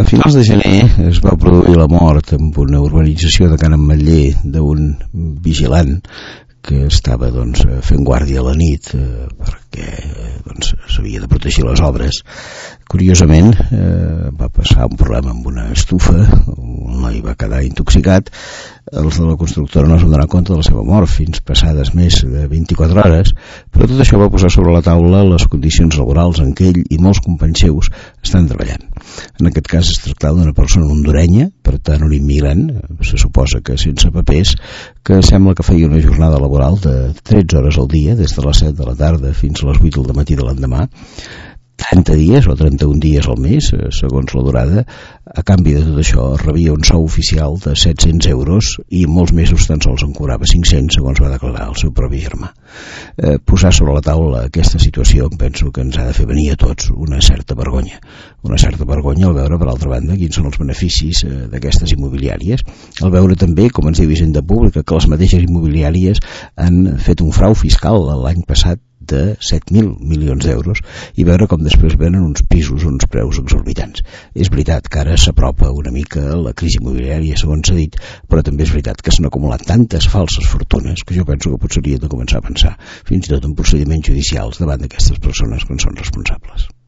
A finals de gener es va produir la mort en una urbanització de Can Ametller d'un vigilant que estava fent guàrdia a la nit perquè s'havia de protegir les obres. Curiosament va passar un problema amb una estufa, el noi va quedar intoxicat. Els de la constructora no es van donar compte de la seva mort fins passades més de 24 hores, però tot això va posar sobre la taula les condicions laborals en què ell i molts companys seus estan treballant. En aquest cas es tractava d'una persona hondurenya, per tant un immigrant, se suposa que sense papers, que sembla que feia una jornada laboral de 13 hores al dia, des de les 7 de la tarda fins a les 8 del matí de l'endemà, 30 dies o 31 dies al mes, segons la durada. A canvi de tot això rebia un sou oficial de 700 euros i molts mesos tan sols en cobrava 500, segons va declarar el seu propi germà. Posar sobre la taula aquesta situació em penso que ens ha de fer venir a tots una certa vergonya al veure, per altra banda, quins són els beneficis d'aquestes immobiliàries, al veure també, com ens diu Hisenda Pública, que les mateixes immobiliàries han fet un frau fiscal l'any passat de 7.000 milions d'euros i veure com després venen uns pisos, uns preus exorbitants. És veritat que ara s'apropa una mica la crisi immobiliària, segons s'ha dit, però també és veritat que s'han acumulat tantes falses fortunes que jo penso que potser hauria de començar a pensar fins i tot en procediments judicials davant d'aquestes persones que en són responsables.